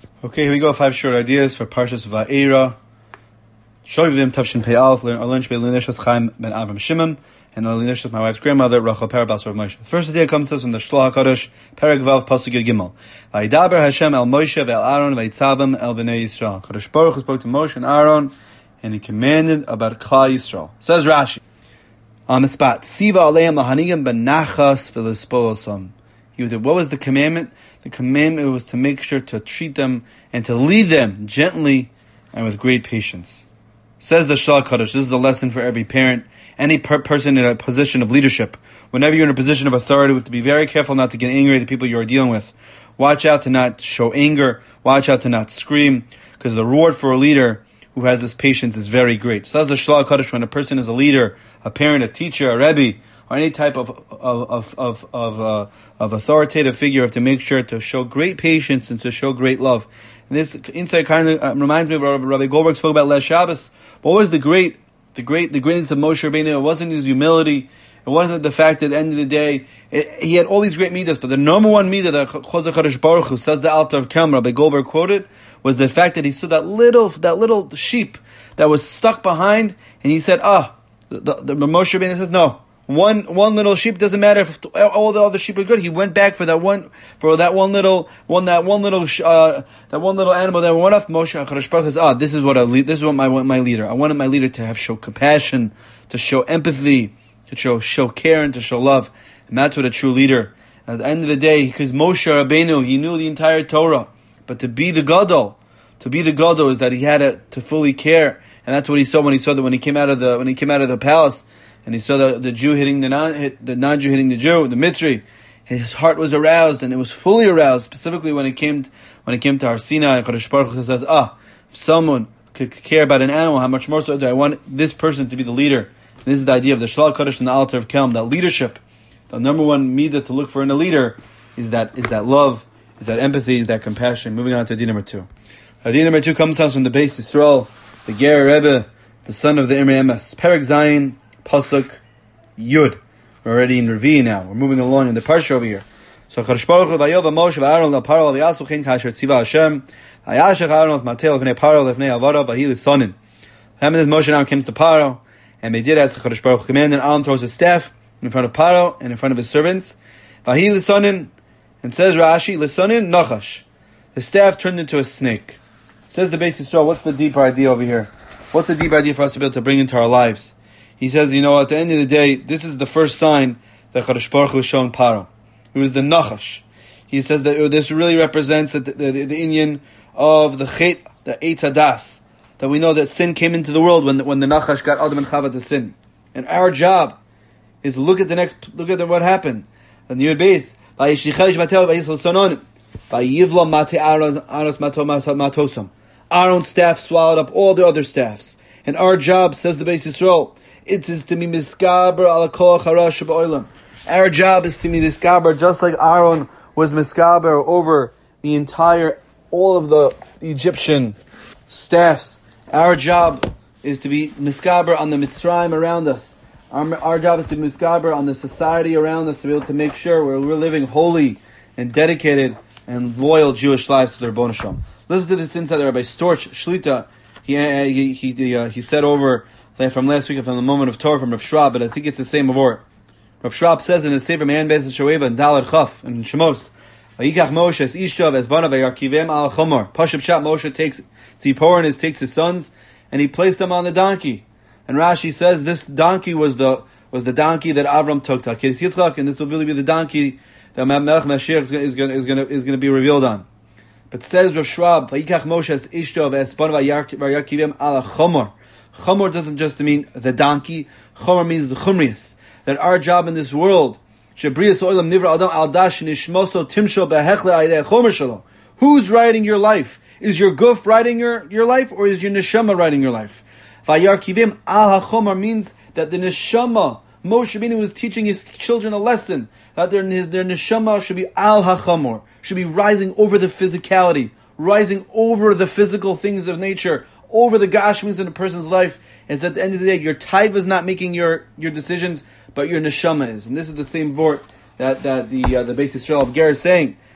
Okay, here we go. 5 short ideas for Parshas Va'era. Shovim Tavshin Pei Aleph. Our lunch by Linishas Chaim ben Avram Shimon, and Linishas, my wife's grandmother, Rachel Parabas of Moshe. The first idea comes to us from the Shlach HaKadosh, Perek Vav Pasuk Yud Gimel. Vayidaber Hashem el Moshe ve'el Aaron vayitzavim el Bnei Yisrael. Kadosh Baruch Hu spoke to Moshe and Aaron, and he commanded about Klal Yisrael. Says Rashi, on the spot, Siva aleim lahanigim ben nachas v'lespoosam. What was the commandment? The commandment was to make sure to treat them and to lead them gently and with great patience. Says the Shlach HaKadosh, this is a lesson for every parent, any person in a position of leadership. Whenever you're in a position of authority, we have to be very careful not to get angry at the people you're dealing with. Watch out to not show anger. Watch out to not scream, because the reward for a leader who has this patience is very great. So that's the Shlach HaKadosh, when a person is a leader, a parent, a teacher, a rebbe, or any type of authoritative figure, have to make sure to show great patience and to show great love. And this insight kind of reminds me of what Rabbi Goldberg spoke about last Shabbos. What was the greatness of Moshe Rabbeinu? It wasn't his humility. It wasn't the fact that at the end of the day, he had all these great midas, but the number one midah that Chazak Kadosh Baruch Hu, says the Alter of Kem, Rabbi Goldberg quoted, was the fact that he saw that little sheep that was stuck behind, and he said, the Moshe Rabbeinu says, no. One little sheep, doesn't matter if all the other sheep are good. He went back for that one little animal that went off. Moshe HaKadosh Baruch Hu says, this is what I want my leader. I wanted my leader to show compassion, to show empathy, to show care, and to show love. And that's what a true leader. At the end of the day, because Moshe Rabbeinu, he knew the entire Torah, but to be the gadol is that he had to fully care, and that's what he saw when he came out of the palace. And he saw the Jew hitting the non-Jew hitting the Jew, the Mitzri. His heart was aroused, and it was fully aroused. Specifically when it came to Har Sinai, Kadosh Baruch Hu says, if someone could care about an animal, how much more so do I want this person to be the leader? And this is the idea of the Shlach HaKadosh and the Alter of Kelm, that leadership. The number one midah to look for in a leader is that love, is that empathy, is that compassion. Moving on to idea number 2. Idea number 2 comes to us from the Beis Yisrael, the Ger Rebbe, the son of the Imrei Emes, Perek Zayin, Pasuk Yud. We're already in Revi now. We're moving along in the parsha over here. So Kadosh Baruch Hu vayov Moshe v'Aaron l'paro v'yasu chen kasher tziva Hashem hayashech Aaron as mateo lefnei paro lefnei avara v'hi l'sonin. Moshe now comes to Paro, and they did as Kadosh Baruch Hu commanded. Aaron throws his staff in front of Paro and in front of his servants. V'hi l'sonin, and says Rashi, l'sonin nachash. The staff turned into a snake. Says the Beis Yisrael, what's the deeper idea over here? What's the deeper idea for us to be able to bring into our lives? He says, at the end of the day, this is the first sign that Kadosh Baruch Hu is showing Paro. It was the Nachash. He says that this really represents the inyan of the Chet, the Eitz Hadas, that we know that sin came into the world when the Nachash got Adam and Chava to sin. And our job is to look at what happened. And the Yud Beis, Aaron's staff swallowed up all the other staffs. And our job, says the Beis Yisrael, it is to be miskaber ala koach harash ba'olam. Our job is to be miskaber, just like Aaron was miskaber over all of the Egyptian staffs. Our job is to be miskaber on the Mitzrayim around us. Our job is to be miskaber on the society around us, to be able to make sure we're living holy and dedicated and loyal Jewish lives to their Rebbeinu Shalom. Listen to this insight that Rabbi Storch Shlita he said over from last week, from the moment of Torah, from Rav Schwab, but I think it's the same of Rav Schwab says in his Sefer Man Bez Shoeva and Dalad Chaf and Shemos, Vayikach Moshe es Ishav es Banav Vayarkivem al Chomor. Pashup Shat Moshe takes Tzipor takes his sons, and he placed them on the donkey. And Rashi says this donkey was the donkey that Avram took to Akis Yitzchak, and this will really be the donkey that Melech Mashiach is going to be revealed on. But says Rav Schwab, Vayikach Moshe es Ishav es Banav Vayarkivem al Chomor. Chomor doesn't just mean the donkey. Chomor means the chumrius. That our job in this world, who's writing your life? Is your guf writing your life, or is your neshama writing your life? Vayarkivim al hachomar means that the neshama, Moshe Rabbeinu was teaching his children a lesson, that their neshama should be al hachamor, should be rising over the physicality, rising over the physical things of nature, over the gashmis in a person's life, is that at the end of the day, your taiva is not making your decisions, but your neshama is. And this is the same vort that the Beis Yisrael of Ger is saying.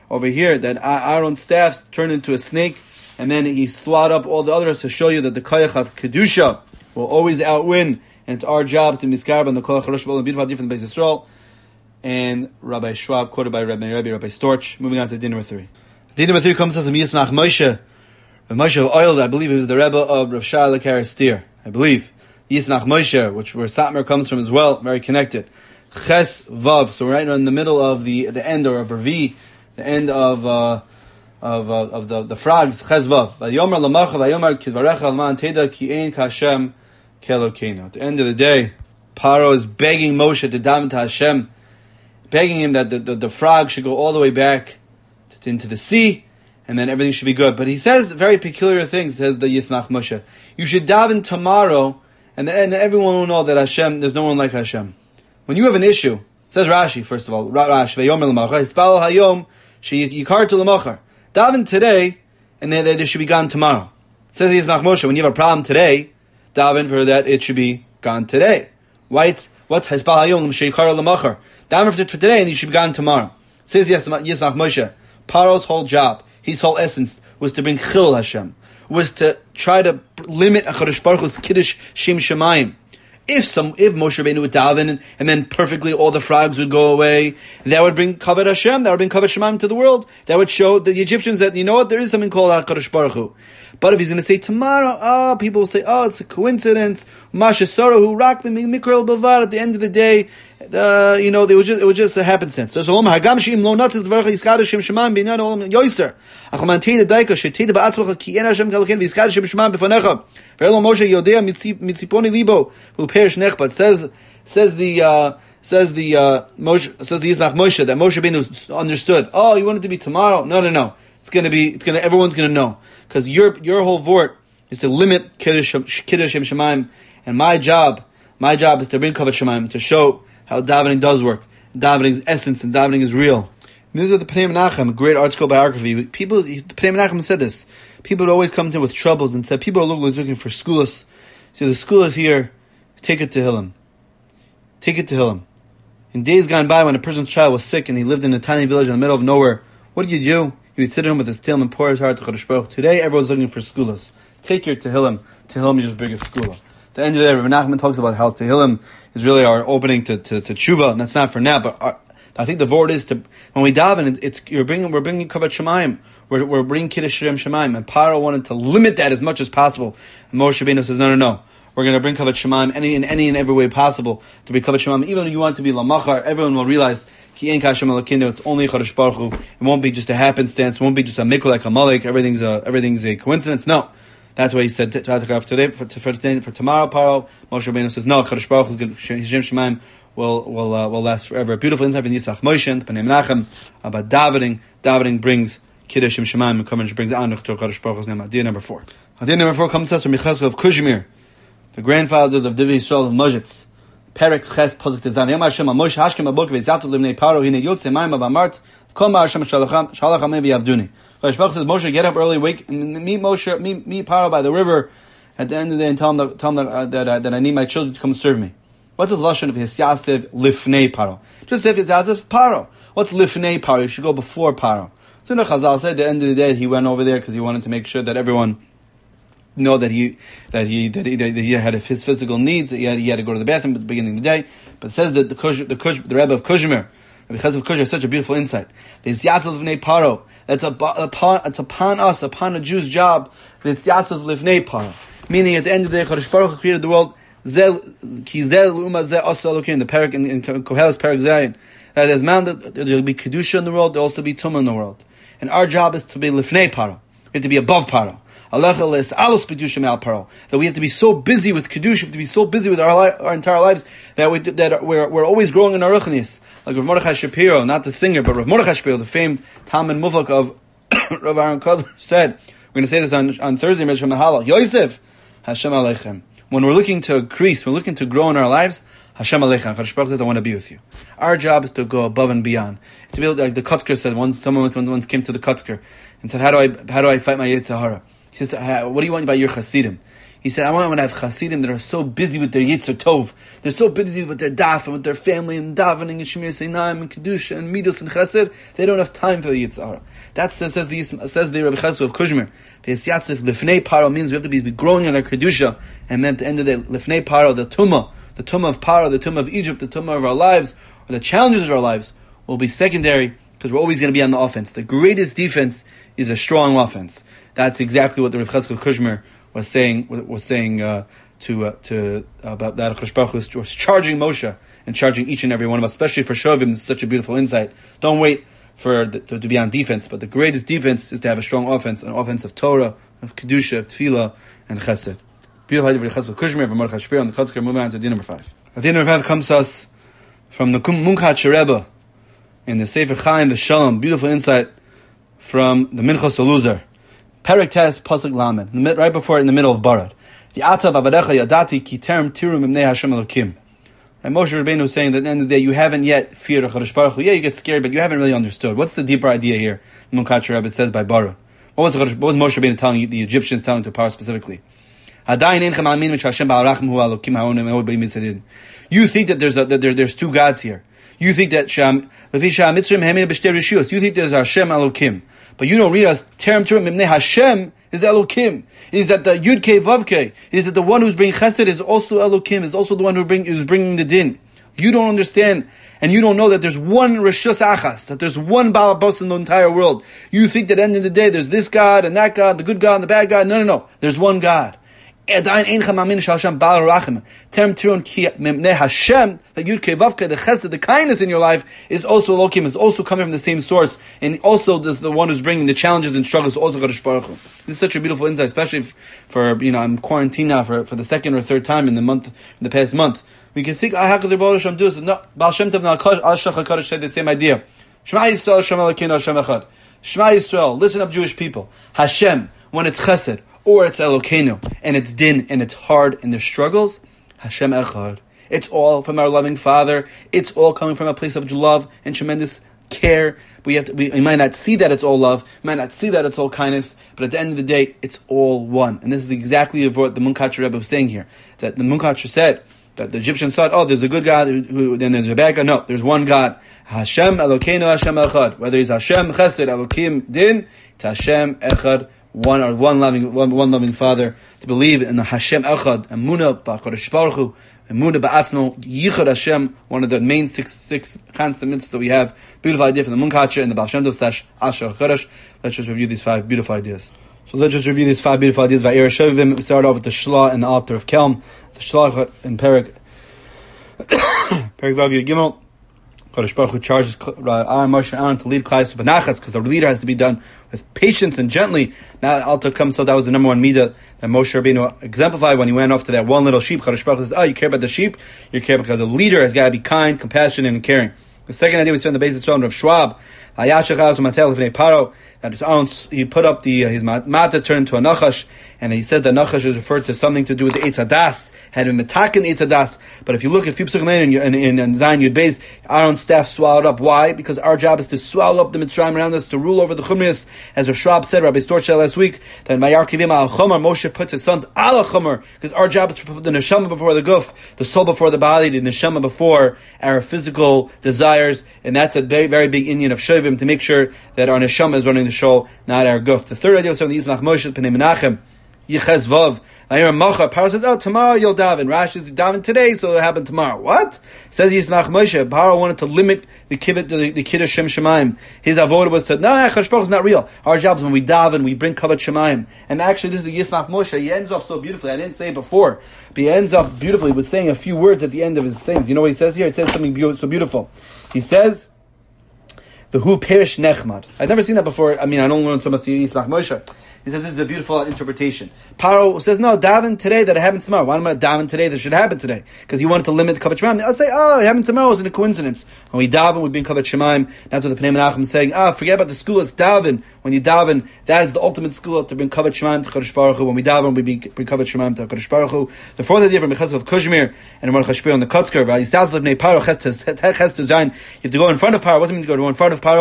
over here that Aaron's staff turned into a snake, and then he swallowed up all the others to show you that the koyach of kedusha will always outwin, and it's our job to miskarb and the koyach harosh b'olam b'dvar different Beis Yisrael. And Rabbi Schwab, quoted by Rabbi Storch. Moving on to din number 3. Din number 3 comes as a Yismach Moshe. Moshe of Oil, I believe he was the Rebbe of Rav Shai Karistir. I believe. Yismach Moshe, which where Satmar comes from as well, very connected. Ches Vav, so we're right in the middle of the end, or of Ravi, the end of the frogs, Ches Vav. Vayomer lamacha, vayomer kidvarecha alman teda ki ein kashem kelokeinu. At the end of the day, Paro is begging Moshe to daven to Hashem, begging him that the frog should go all the way back into the sea, and then everything should be good. But he says very peculiar things, says the Yismach Moshe. You should daven tomorrow, and everyone will know that Hashem, there's no one like Hashem. When you have an issue, says Rashi, first of all, Rashi, Vayomer l'machar, Hispal hayom, sheyikar to l'machar. Daven today, and then they should be gone tomorrow. Says the Yismach Moshe, when you have a problem today, daven for that it should be gone today. What's Hispal hayom, sheyikar l'machar? Daven for today, and you should be gone tomorrow. Says Yismach Moshe, Paro's whole job, his whole essence, was to bring Chil Hashem, was to try to limit HaKadosh Baruch Hu's Kiddush Shem Shemayim. If Moshe Rabbeinu would daven, and then perfectly all the frogs would go away, that would bring Kavod Hashem, that would bring Kavod Shemayim to the world. That would show the Egyptians that, you know what, there is something called HaKadosh Baruch Hu. But if he's going to say tomorrow, people will say, it's a coincidence. Masha Sarah who rocked me Mikral Bavar. At the end of the day, it was just a happenstance. So Hagam Shim Lo Natzis Dvarach Yiskad Shem Shemam Binyan Olam Yoiser. Achman Teida Daika Shetida Ba'atzvach Ki En Hashem Kalkin Yiskad Shem Shemam Befanecha. Ve'elo Moshe Yodea Mitziponi Libo who perish Nechbat. Says the Yismach Moshe that Moshe Rabbeinu understood. Oh, you want it to be tomorrow? No. Everyone's gonna know. Because your whole vort is to limit Kiddush Shem Shemaim, and my job is to bring Kavod Shemaim, to show how davening does work, davening's essence, and davening is real. This is the Pnei Menachem, a great ArtScroll biography. The Pnei Menachem said this. People would always come to him with troubles and said, people are looking for skulas. So the skula is here, take it to Hillim. Take it to Hillim. In days gone by, when a person's child was sick and he lived in a tiny village in the middle of nowhere, what did you do? He would sit at him with his tail and pour his heart to Chodesh Baruch. Today, everyone's looking for skulas. Take your Tehillim. Tehillim is just biggest skula. At the end of the day, Rabbi Nachman talks about how Tehillim is really our opening to tshuva, and that's not for now. But I think the word is to, when we daven, we're bringing Kavod Shemayim. We're bringing Kiddush Shem Shemayim, and Paro wanted to limit that as much as possible. And Moshe Rabbeinu says, no. We're going to bring Kavod Shemayim in any and every way possible to be Kavod Shemayim. Even if you want to be Lamachar, everyone will realize Ki Ein Kashem Elokeinu. It's only Chodesh Baruch Hu. It won't be just a happenstance. It won't be just a mikra like a malik. Everything's a coincidence. No, that's why he said today for tomorrow. Paro Moshe Rabbeinu says no. Chodesh Baruch Hu's Shem Shemayim will last forever. Beautiful insight from Yismach Moshe and Pnei Menachem about davening. Davening brings Kiddush Shem Shemayim, and Kiddush brings honor to Chodesh Baruch Hu's name. Idea number 4. Idea number 4 comes to us from Michal of Kuzhmir, the grandfather of Divrei Yisrael of Mojitz. Perek Ches Pasuk Tezan. Yom Hashem Moshe Hashkem Abok Ve'Zatzot Livnei Paro Hine Yotze Mayim Avamart Kol Ma Hashem Shalach Amei V'Yavduni. Chodesh Baruch says, Moshe, get up early, wake, and meet Paro by the river at the end of the day, and tell him that I need my children to come serve me. What's the lashon of Hisyasev Lifnei Paro? Just say Hisyasev Paro. What's Lifnei Paro? You should go before Paro. So Chazal said at the end of the day he went over there because he wanted to make sure that everyone know that he had his physical needs. He had to go to the bathroom at the beginning of the day. But it says that the Rebbe of Kuzhmir, Rabbi Chesed of Kuzhmir, has such a beautiful insight. The Yatzel Lifnei Paro. It's upon us, upon a Jew's job. The Yatzel Lifnei Paro. Meaning, at the end of the day, Chodesh Baruch Hu created the world. The Perek in Koheles Perek Zayin. That there's there will be kedusha in the world. There will also be tumah in the world. And our job is to be Lifnei Paro. We have to be above Paro. That we have to be so busy with Kedusha, we have to be so busy with our entire lives that we're always growing in our ruchnis. Like Rav Mordechai Shapiro, not the singer, but Rav Mordechai Shapiro, the famed Talmud Muvak of Rav Aaron Kodler, said, we're going to say this on Thursday, Meshach Mahalal, Yosef, Hashem Aleichem. When we're looking to increase, we're looking to grow in our lives, Hashem Aleichem. Chodesh Baruch says, I want to be with you. Our job is to go above and beyond. To be able to, like the Kotzker said, someone once came to the Kotzker and said, how do I fight my Yetzer Hara? He says, what do you want by your Hasidim? He said, I want to have Hasidim that are so busy with their Yitzer Tov. They're so busy with their daf and with their family and davening and Shemir Seinaim and Kedusha and Midos and Chesed. They don't have time for the Yitzhara. That says the Rabbi Chesed of Kuzhmer. Ve'es Yatzif Lifnei Paro means we have to be growing in our Kedusha. And then at the end of the day, Lifnei Paro, the Tumah of Paro, the Tumah of Egypt, the Tumah of our lives, or the challenges of our lives, will be secondary because we're always going to be on the offense. The greatest defense is a strong offense. That's exactly what the Rav Chesed Kuzhmer was saying about that HaKadosh Baruch Hu was charging Moshe and charging each and every one of us, especially for Shovim. It's such a beautiful insight. Don't wait to be on defense, but the greatest defense is to have a strong offense, an offense of Torah, of Kedusha, of Tefillah, and Chesed. Beautiful idea for the Chesed Kuzhmer, for Mordechai Shapiro, and the Chutzker. Moving on to Din number 5. Din number 5 comes to us from the Munkach Rebbe in the Sefer Chaim V'Shalom. Beautiful insight from the Minchos Eluzar. Perek Tes Pasuk Lamed, right before it, in the middle of Barad. V'atav avadecha yadati ki terem tirum imnei Hashem Elokim. And Moshe Rabbeinu was saying that at the end of the day, you haven't yet feared HaKadosh Baruch Hu. Yeah, you get scared, but you haven't really understood. What's the deeper idea here? Munkach Rebbe says by Barad. What was Moshe Rabbeinu telling the Egyptians, telling to Paro specifically? You think that there's two gods here. You think that you think there's Hashem Elokim. But you don't read us, Terem Turim Imnei Hashem is Elokim. Is that the Yud Kei Vav Kei? Is that the one who's bringing Chesed is also Elokim, is also the one who's bringing the Din. You don't understand, and you don't know that there's one Rishus Achas, that there's one Baal Bos in the entire world. You think that at the end of the day, there's this God and that God, the good God and the bad God. No. There's one God. Terem Tiron Ki Memnei Hashem, the Yud Kei Vav Kei, the Chesed, the kindness in your life is also Elokim, is also coming from the same source, and also the one who's bringing the challenges and struggles, also Kadosh Baruch Hu. This is such a beautiful insight, especially for I'm quarantined now for the second or third time in the past month. We can think, how could the Baal Shem do this? No, Baal Shem Tov Al Shach HaKadosh said the same idea. Shema Yisrael, Hashem Elokeinu, Hashem Echad. Shema Yisrael, listen up, Jewish people. Hashem, when it's Chesed, or it's Elokeinu, and it's Din, and it's hard, and there's struggles, Hashem Echad. It's all from our loving Father. It's all coming from a place of love and tremendous care. We might not see that it's all love, we might not see that it's all kindness, but at the end of the day, it's all one. And this is exactly what the Munkach Rebbe was saying here. That the Munkach said, that the Egyptians thought, there's a good God, then there's a bad God. No, there's one God. Hashem Elokeinu, Hashem Echad. Whether it's Hashem Chesed, Elokim, Din, it's Hashem Echad, one loving Father. To believe in the Hashem Echad, Emunah b'Hakadosh Baruch Hu, Emunah b'Atzmo, Yichud Hashem, one of the main six constant mitzvahs that we have. Beautiful idea from the Munkach and the Baal Shem Tov Sash Asher HaKadosh. Let's just review these 5 beautiful ideas. So let's just review these 5 beautiful ideas. Va'ir Shovim. We start off with the Shlah and the altar of Kelm. The Shlah in Perek Vav Yud Gimel. Kadosh Baruch Hu charges Moshe and Aaron to lead Klal Yisrael b'nachas, because the leader has to be done with patience and gently. Now altar comes, so that was the number one midah that Moshe Rabbeinu exemplified when he went off to that one little sheep. Kadosh Baruch Hu says, you care about the sheep? You care because the leader has got to be kind, compassionate, and caring. The second idea we see on the basis of Schwab, that he put up his mata turned to a nachash, and he said that nachash is referred to something to do with the Eitz Hadas, had been metaken Eitz Hadas. But if you look at few psukim in Zion Yud Beis, Aaron's staff swallowed up. Why? Because our job is to swallow up the Mitzrayim around us, to rule over the Chumrius, as Rav Schwab said, Rabbi Storch said last week, that Mayar Kivim al Chomer, Moshe puts his sons al Chomer, because our job is to put the neshama before the guf, the soul before the body, the neshama before our physical desires, and that's a very, very big Indian of Shovim, to make sure that our neshama is running the show, not our guf. The third idea was from the Yismach Moshe Pnei Menachem Yiches Vav. Paro says, tomorrow you'll daven. Rashi is daven today, so it'll happen tomorrow. What? Says Yismach Moshe, Paro wanted to limit the Kiddush Shem Shemaim. His avodah was to, Chashboch is not real. Our job is when we daven, we bring Kavod Shemaim. And actually, this is the Yismach Moshe. He ends off so beautifully. I didn't say it before, but he ends off beautifully with saying a few words at the end of his things. You know what he says here? It says something so beautiful. He says, the who perish nechmad. I've never seen that before. I don't learn so much from Yismach Moshe. He says this is a beautiful interpretation. Paro says, no, daven today that it happens tomorrow. Why am I daven today that it should happen today? Because he wanted to limit Kavod Shemaim. I'll say, it happened tomorrow. It wasn't a coincidence. When we daven, we bring Kavod Shemaim. That's what the Pnei Menachem is saying. Forget about the school. It's daven. When you daven, that is the ultimate school to bring Kavod Shemaim to Kadosh Baruch Hu. When we daven, we bring Kavod Shemaim to Kadosh Baruch Hu. The fourth idea from Mechaz of Kuzhmer and Mordechai Shapiro on the Kotzker, you have to go in front of Paro. What does it mean to go in front of Paro?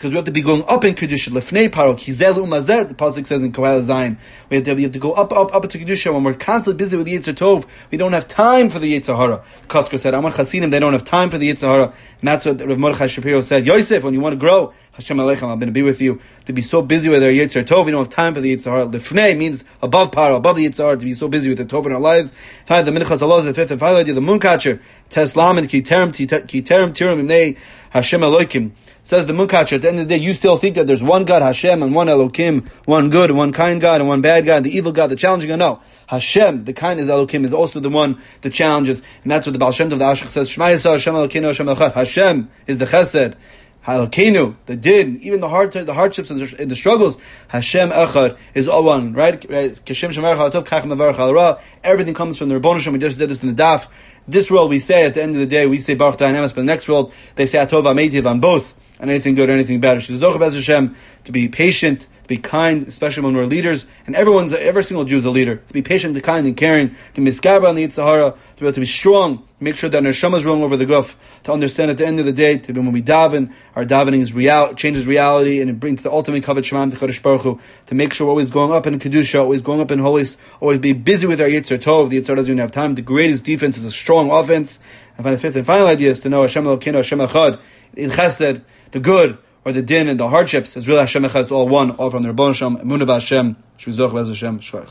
because we have to be going up in Kedusha. Lefnei paro, kizel umazet, the pasuk says in Kohelet Zayin. We have to go up to Kedusha. When we're constantly busy with the Yetzer Tov, we don't have time for the Yetzer Hara. Kotzker said, Amar Chasidim, they don't have time for the Yetzer Hara. And that's what Rav Mordechai Shapiro said. Yosef, when you want to grow, Hashem Aleichem, I'm going to be with you. To be so busy with our Yetzer Tov, we don't have time for the Yetzer Hara. Lefnei means above paro, above the Yetzer Hara, to be so busy with the Tov in our lives. Finally, the Minchas Allah is the fifth and final idea, the Mooncatcher. Teslam and Kiterem Tirum Imnei Hashem Elokim. Says the Mooncatcher, at the end of the day, you still think that there's one God, Hashem, and one Elokim, one good, one kind God, and one bad God, the evil God, the challenging God. No. Hashem, the kind is Elokim, is also the one that challenges. And that's what the Baal Shem Tov, the Ashach says, Shema Yisrael, Hashem Elokeinu, Hashem Echad. Hashem is the Chesed. Elokeinu, the din, even the hardships and the struggles, Hashem Echad is all one, right? Everything comes from the Rebbeinu Shem. We just did this in the Daf. This world we say, at the end of the day, we say Baruch Ta'anemes, but the next world, they say Atov Ametiv on both, and anything good or anything bad. Hashem, to be patient, to be kind, especially when we're leaders, and every single Jew is a leader, to be patient, to be kind and caring, to be miskaber on the Yetzer Hara, to be able to be strong, to make sure that our neshama is rolling over the guf, to understand at the end of the day, to be when we daven, our davening is changes reality, and it brings the ultimate kavod shemaim to Kadosh Baruch Hu, to make sure we're always going up in Kedusha, always going up in holiness, always be busy with our Yetzer Tov. The Yetzer Hara doesn't even have time. The greatest defense is a strong offense. And the fifth and final idea is to know Hashem Elokeinu, Hashem Echad, in Chesed, the good, or the din and the hardships, is really Hashem Echad, it's all one, all from the Rebbeinu Shem, Emunah B'Hashem, Shvizoch B'Ez Hashem, Shvach.